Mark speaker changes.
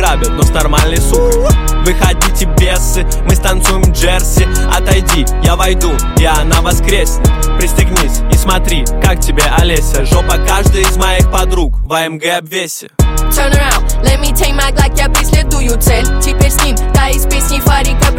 Speaker 1: ограбят, но с нормальной сукой. Выходите, бесы, мы станцуем джерси. Отойди, я войду, и она воскреснет. Пристегнись и смотри, как тебе Олеся. Жопа каждой из моих подруг в АМГ обвесе.
Speaker 2: Turn around, let me take my Glock, я преследую цель. Теперь с ним, та из песни Фарика